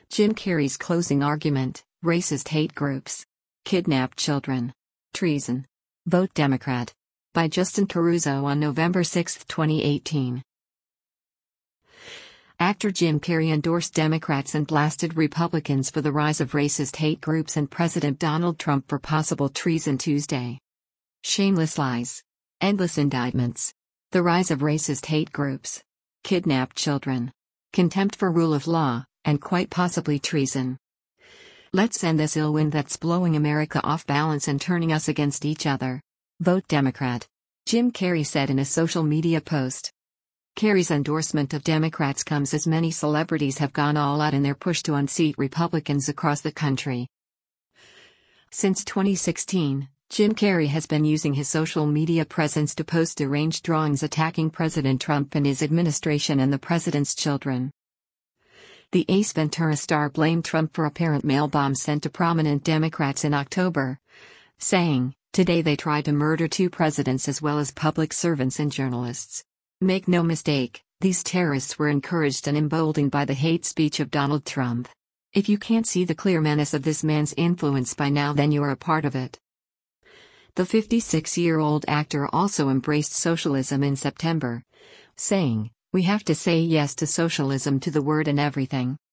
Jim Carrey's closing argument: racist hate groups, kidnapped children, treason. Vote Democrat. By Justin Caruso on November 6, 2018. Actor Jim Carrey endorsed Democrats and blasted Republicans for the rise of racist hate groups and President Donald Trump for possible treason Tuesday. Shameless lies. Endless indictments. The rise of racist hate groups. Kidnapped children. Contempt for rule of law, and quite possibly treason. Let's end this ill wind that's blowing America off balance and turning us against each other. Vote Democrat. Jim Carrey said in a social media post. Carrey's endorsement of Democrats comes as many celebrities have gone all out in their push to unseat Republicans across the country. Since 2016, Jim Carrey has been using his social media presence to post deranged drawings attacking President Trump and his administration and the president's children. The Ace Ventura star blamed Trump for apparent mail bombs sent to prominent Democrats in October, saying, "Today they tried to murder 2 presidents as well as public servants and journalists. Make no mistake, these terrorists were encouraged and emboldened by the hate speech of Donald Trump. If you can't see the clear menace of this man's influence by now, then you are a part of it." The 56-year-old actor also embraced socialism in September, saying, "We have to say yes to socialism, to the word and everything.